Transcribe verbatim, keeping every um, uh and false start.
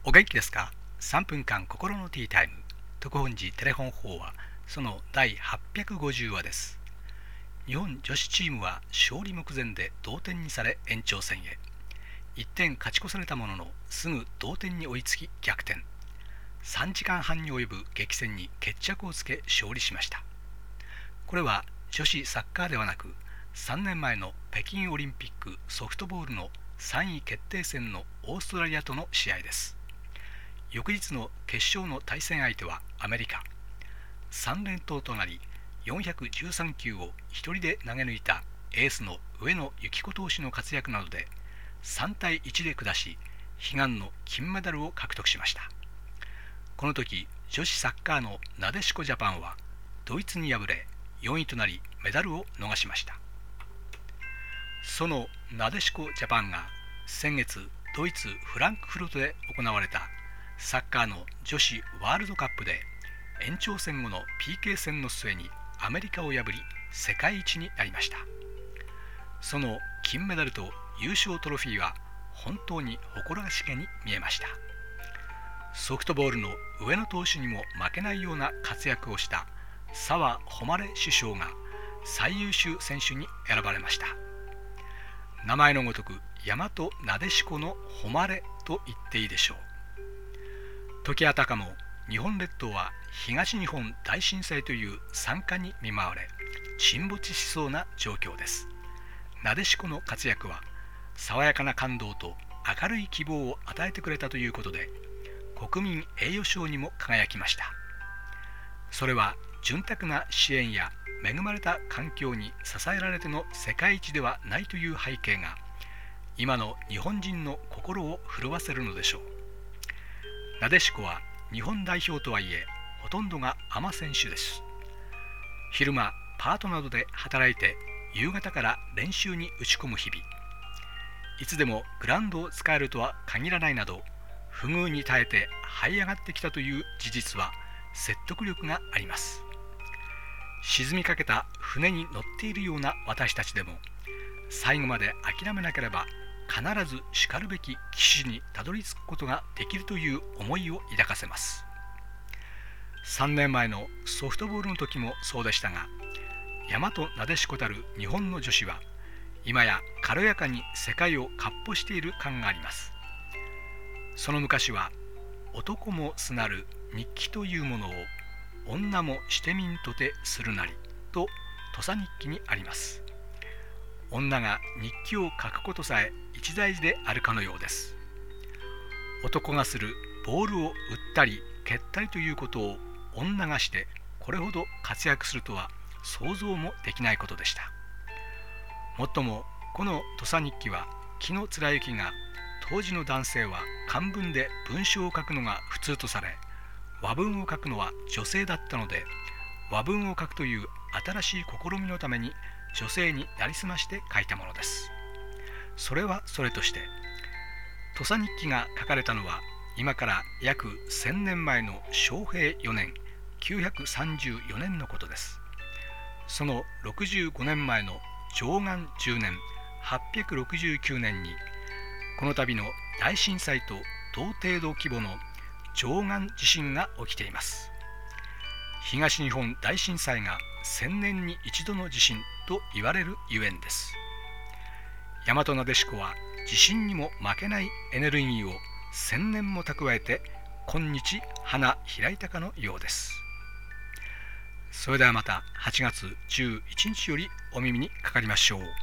お元気ですか？ さん 分間心のティータイム特本寺テレフォン法話、そのだいはっぴゃくごじゅうわです。日本女子チームは勝利目前で同点にされ延長戦へ。いってん勝ち越されたもののすぐ同点に追いつき逆転。さんじかんはんに及ぶ激戦に決着をつけ勝利しました。これは女子サッカーではなくさんねんまえの北京オリンピックソフトボールのさんい決定戦のオーストラリアとの試合です。翌日の決勝の対戦相手はアメリカ。さん連投となりよんひゃくじゅうさん球を一人で投げ抜いたエースの上野由岐子投手の活躍などでさんたいいちで下し、悲願の金メダルを獲得しました。この時女子サッカーのなでしこジャパンはドイツに敗れよんいとなりメダルを逃しました。そのなでしこジャパンが先月ドイツフランクフルトで行われたサッカーの女子ワールドカップで延長戦後の ピーケー 戦の末にアメリカを破り世界一になりました。その金メダルと優勝トロフィーは本当に誇らしげに見えました。ソフトボールの上野投手にも負けないような活躍をした澤穂希主将が最優秀選手に選ばれました。名前のごとく大和なでしこの誉れと言っていいでしょう。時あたかも日本列島は東日本大震災という惨禍に見舞われ沈没しそうな状況です。なでしこの活躍は爽やかな感動と明るい希望を与えてくれたということで国民栄誉賞にも輝きました。それは潤沢な支援や恵まれた環境に支えられての世界一ではないという背景が今の日本人の心を震わせるのでしょう。なでしこは日本代表とはいえほとんどがアマ選手です。昼間パートなどで働いて夕方から練習に打ち込む日々。いつでもグラウンドを使えるとは限らないなど不遇に耐えて這い上がってきたという事実は説得力があります。沈みかけた船に乗っているような私たちでも最後まで諦めなければ必ずしかるべき岸にたどり着くことができるという思いを抱かせます。さんねんまえのソフトボールの時もそうでしたが、大和なでしこたる日本の女子は今や軽やかに世界を闊歩している感があります。その昔は男もすなる日記というものを女もしてみんとてするなりと土佐日記にあります。女が日記を書くことさえ一大事であるかのようです。男がするボールを打ったり蹴ったりということを女がしてこれほど活躍するとは想像もできないことでした。もっともこの土佐日記は紀貫之が当時の男性は漢文で文章を書くのが普通とされ和文を書くのは女性だったので和文を書くという新しい試みのために女性になりすまして書いたものです。それはそれとして土佐日記が書かれたのは今から約せんねんまえの正平よねんきゅうひゃくさんじゅうよねんのことです。そのろくじゅうごねんまえの貞観じゅうねんはっぴゃくろくじゅうきゅうねんにこの度の大震災と同程度規模の貞観地震が起きています。東日本大震災がせんねんに一度の地震と言われるゆえんです。大和なでしこは地震にも負けないエネルギーを千年も蓄えて今日花開いたかのようです。それではまたはちがつじゅういちにちよりお耳にかかりましょう。